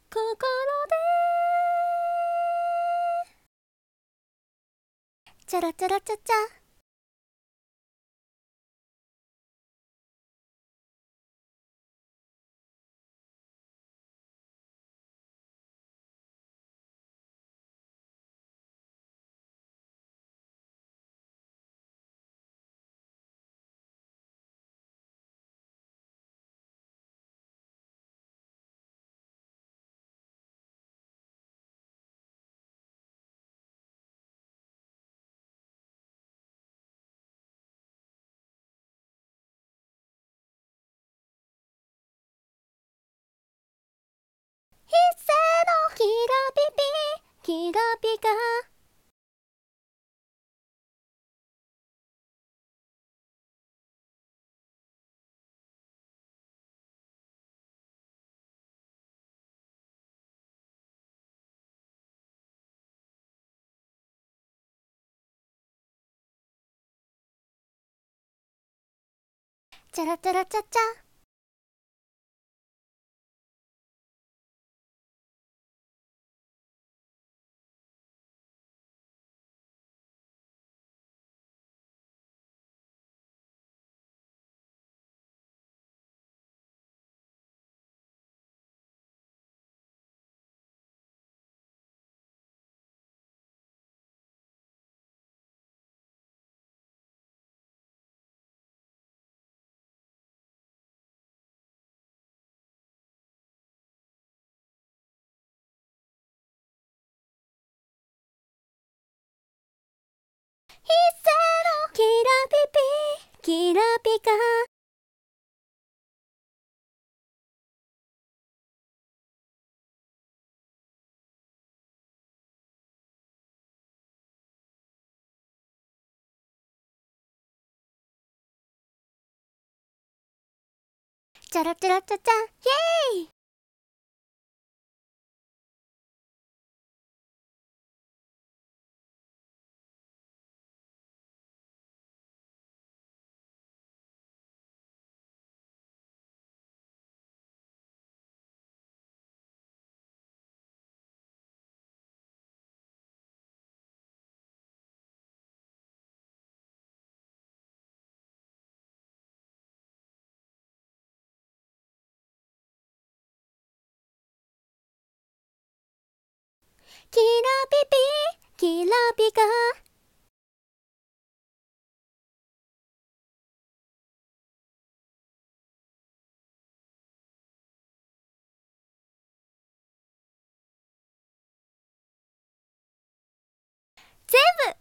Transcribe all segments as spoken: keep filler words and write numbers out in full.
心でチャラチャラチャチャ。一斉のキラピピキラピカ。チャラチャラチャチャ。一斉のキラピピキラピカ。チャラチャラチャチャ。イエーイ。キラピピキラピカ。全部。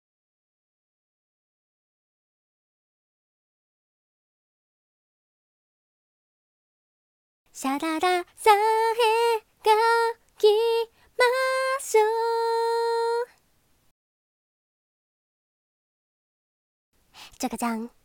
シャララさえがきましょう。じゃがじゃん。